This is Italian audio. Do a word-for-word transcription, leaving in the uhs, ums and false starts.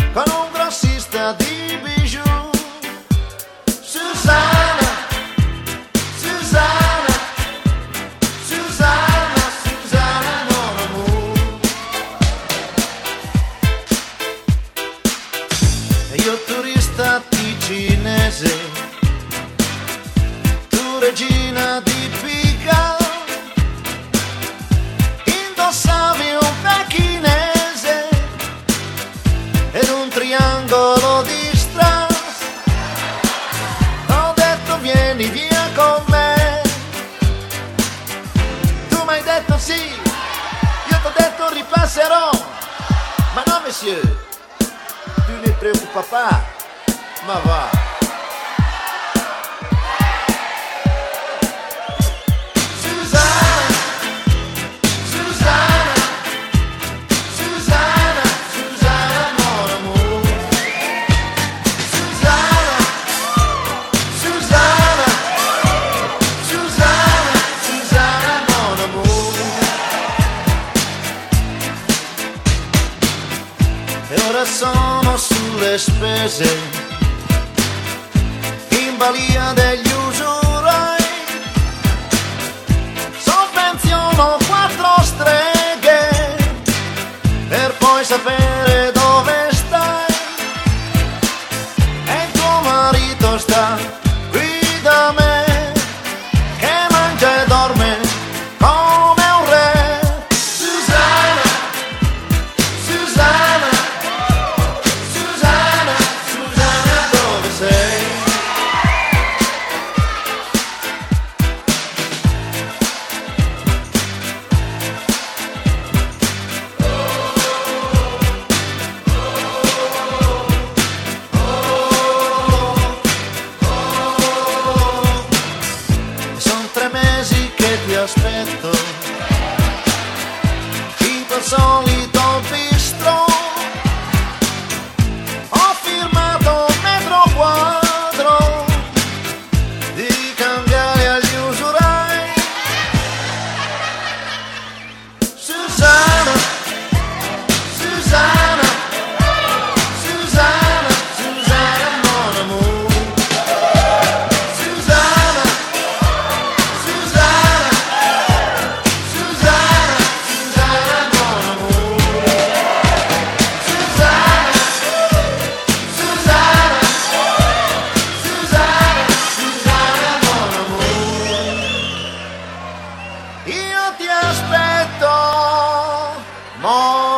con un grossista di bijou. Susanna, Susanna, Susanna, Susanna mon amour. E io turista ticinese, tu regina di Pica, indossavi un pechinese ed un triangolo di strass. Ho detto vieni via con me, tu m'hai detto sì, io t'ho detto ripasserò, ma no monsieur, tu ne preoccupa pas, ma va. E ora sono sulle spese, in balia degli usurai, sovvenziono quattro streghe per poi sapere dove stai. E il tuo marito sta qui da me, che mangia e dorme come un re. Susanna, Susanna, ti aspetto in quel solito bistro. Ho firmato un metro quadro di cambiare agli usurai. Susanna, Susanna, Susanna, Susanna mon amour. Io ti aspetto, mo